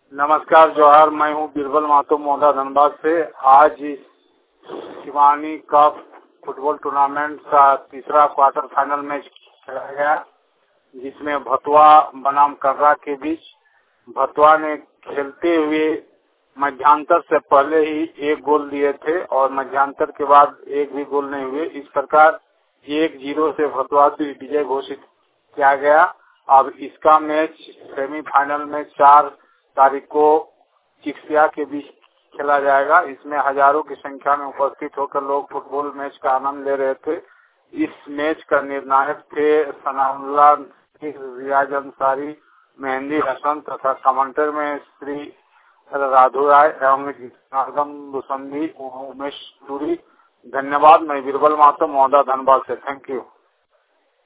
नमस्कार जोहार, मैं हूँ बीरबल महतो मोहदा धनबाद से। आज शिवानी कप फुटबॉल टूर्नामेंट का तीसरा क्वार्टर फाइनल मैच खेला गया, जिसमें भतुआ बनाम कर्रा के बीच भतुआ ने खेलते हुए मध्यांतर से पहले ही एक गोल दिए थे और मध्यांतर के बाद एक भी गोल नहीं हुए। इस प्रकार 1-0 से भतुआ की विजय घोषित किया गया। अब इसका मैच सेमीफाइनल में 4 तारीख को चिक्सिया के बीच खेला जाएगा। इसमें हजारों की संख्या में उपस्थित होकर लोग फुटबॉल मैच का आनंद ले रहे थे। इस मैच का निर्णायक थे सनाउल्लाह, रियाज अंसारी, मेहंदी हसन तथा कमेंटर में श्री राधु राय एवं नागम बुसंदी, उमेश सूरी। धन्यवाद। मैं बीरबल महतो मोहदा धनबाद से। Thank you.